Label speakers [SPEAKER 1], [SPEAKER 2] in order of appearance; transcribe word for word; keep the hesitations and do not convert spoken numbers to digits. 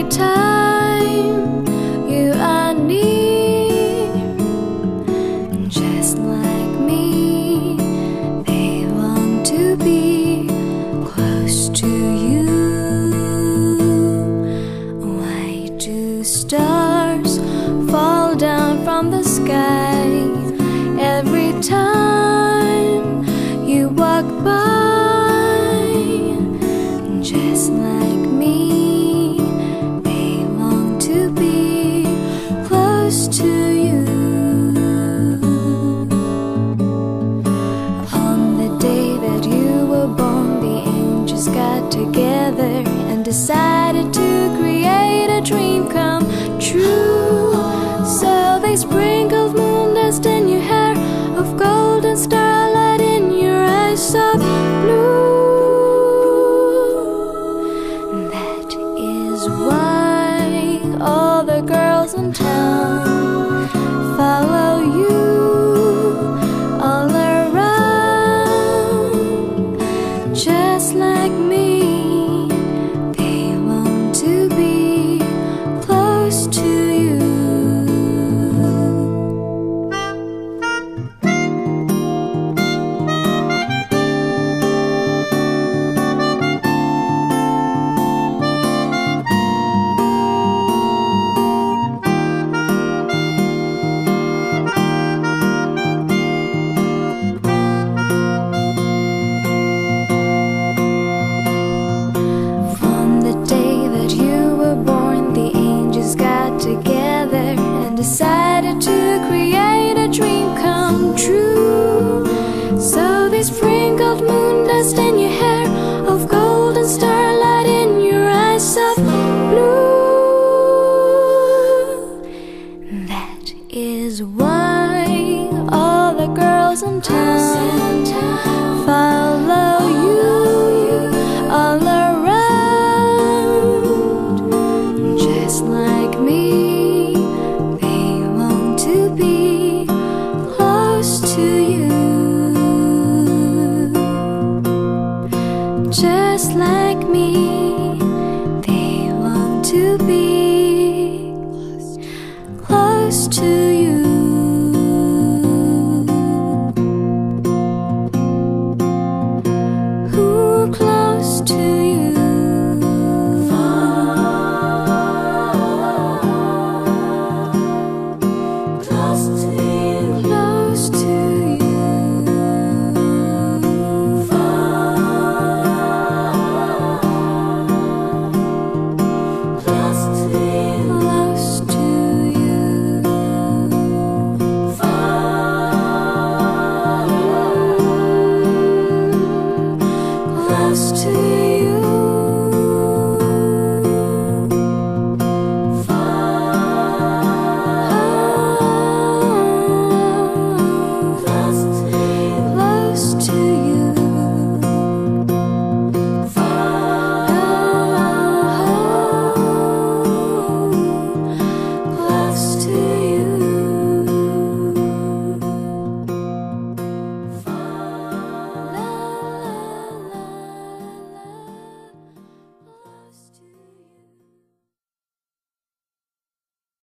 [SPEAKER 1] time you are near, just like me, they want to be close to you. Why do stars fall down from the sky every time you walk by? Just like me, they want to be close to you. On the day that you were born, the angels got together and decided to create a dream come true. So they sprinkled moon dust in your hair, of golden starlight in your eyes of blue. That is why